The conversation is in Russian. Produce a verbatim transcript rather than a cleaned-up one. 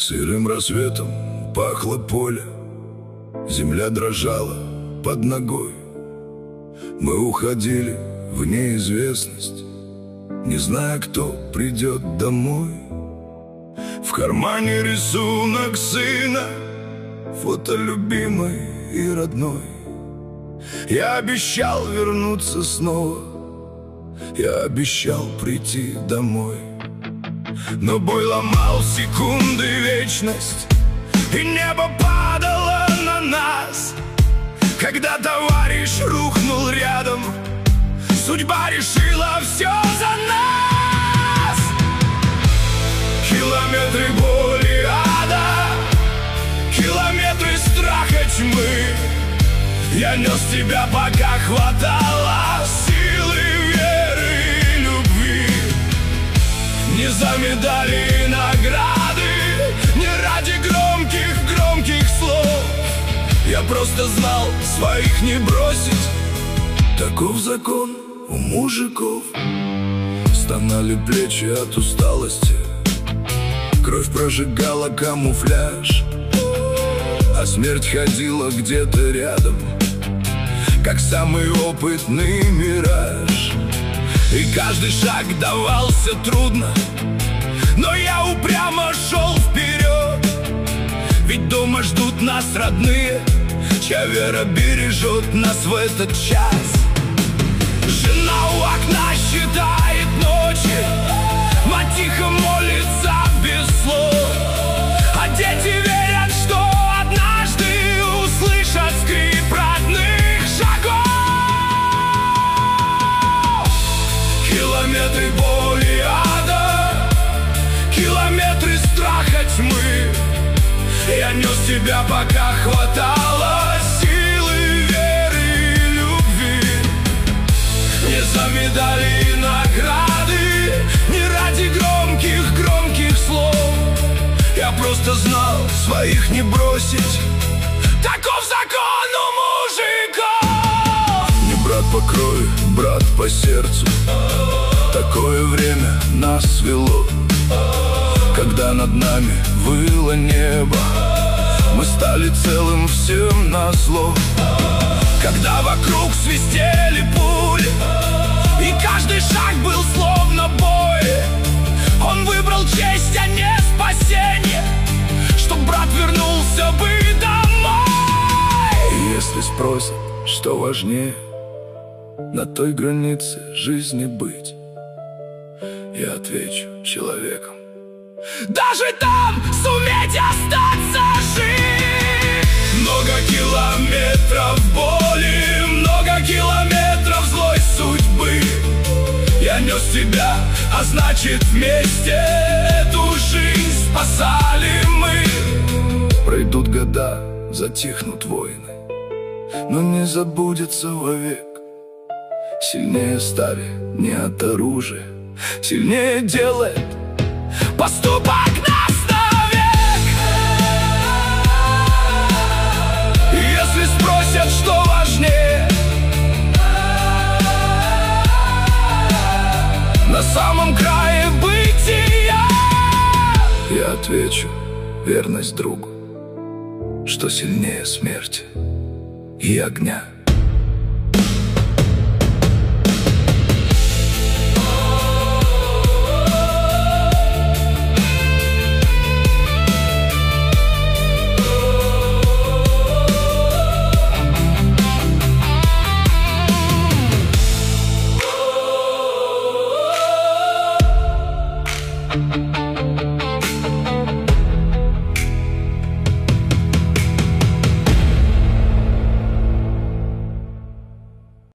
Сырым рассветом пахло поле, земля дрожала под ногой. Мы уходили в неизвестность, не зная, кто придет домой. В кармане рисунок сына, фото любимой и родной. Я обещал вернуться снова, я обещал прийти домой. Но бой ломал секунды вечность, и небо падало на нас. Когда товарищ рухнул рядом, судьба решила все за нас. Километры боли ада, километры страха тьмы. Я нес тебя, пока хватало силы, веры и любви. Не за медали и награды, не ради громких, громких слов. Я просто знал, своих не бросить. Таков закон у мужиков. Стонали плечи от усталости, кровь прожигала камуфляж, а смерть ходила где-то рядом, как самый опытный мираж. И каждый шаг давался трудно, но я упрямо шел вперед. Ведь дома ждут нас родные, чья вера бережет нас в этот час. Жена у окна считает ночи, мать тихо молится без слов, а дети верят, что однажды услышат скрип родных шагов. Километры боли ада, километры страха тьмы. Я нес тебя, пока хватало силы, веры и любви. Не за медали и награды, не ради громких, громких слов. Я просто знал, своих не бросить. Таков закон у мужиков. Не брат по крови, брат по сердцу. Такое время нас свело, когда над нами выло небо. Мы стали целым всем назло. Когда вокруг свистели пули, и каждый шаг был словно бой, он выбрал честь, а не спасение, чтоб брат вернулся бы домой. И если спросят, что важнее, на той границе жизни быть, я отвечу: человеком. Даже там суметь остаться жив. Много километров боли, много километров злой судьбы. Я нес тебя, а значит вместе эту жизнь спасали мы. Пройдут года, затихнут войны, но не забудется вовек. Сильнее стали не от оружия, сильнее делает поступок нас навек. Если спросят, что важнее, на самом крае бытия, я отвечу: верность другу, что сильнее смерти и огня.